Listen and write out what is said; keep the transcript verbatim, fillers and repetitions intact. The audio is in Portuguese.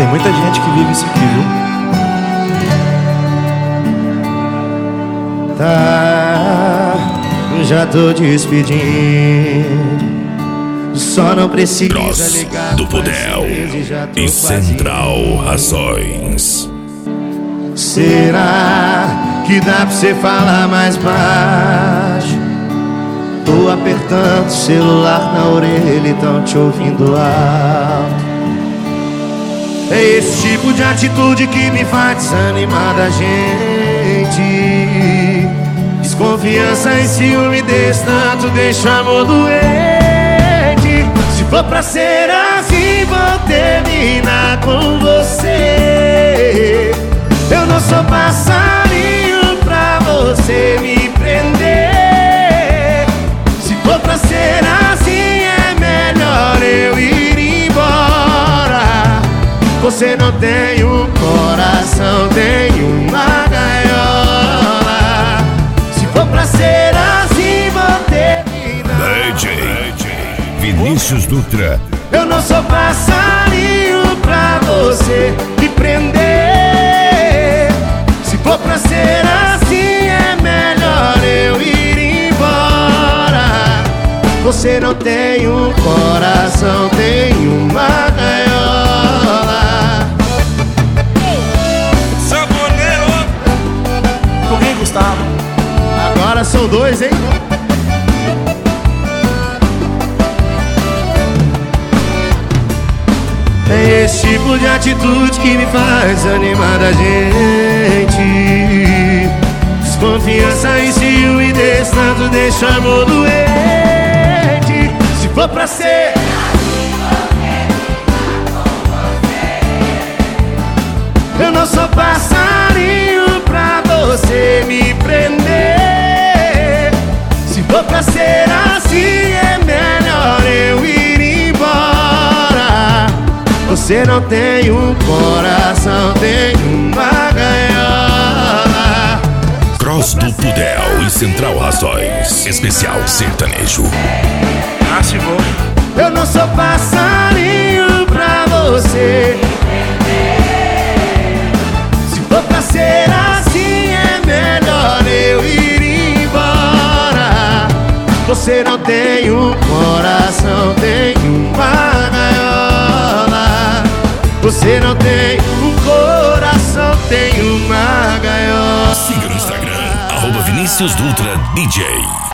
muita gente que vive isso aqui, viu? Tá, já tô despedindo. Só não precisa Cross ligar do Pudel e Central Rações. Será que dá pra você falar mais baixo? Tô apertando o celular na orelha e tão te ouvindo alto. É esse tipo de atitude que me faz desanimar da gente. Desconfiança e ciúme desse tanto deixa amor doente. Se for pra ser assim, vou terminar com você. Eu não sou passarinho pra você me prender. Se for pra ser assim, é melhor eu ir embora. Você não tem um coração, tem uma gaiola. Se for pra ser assim, vou terminar. D J Vinícius Dutra. Eu não sou passarinho pra você me prender. Se for pra ser assim, é melhor eu ir embora. Você não tem um coração, tem uma gaiola. Saboneiro! Comigo, Gustavo. Agora são dois, hein? É esse tipo de atitude que me faz animar da gente. Desconfiança e ciúme desse tanto deixa amor doente. Se for pra ser eu não sou passarinho pra você me prender. Se for pra ser assim, é melhor eu ir embora. Você não tem um coração, tem uma gaiola. Cross do Pudel e Central Rações. Especial sertanejo. Ah, se vou. Eu não sou passarinho pra você. Se for pra ser assim, é melhor eu ir embora. Você não tem um coração, tem uma gaiola. Você não tem um coração, tem uma gaiola. Siga no Instagram, arroba Vinícius Dutra D J.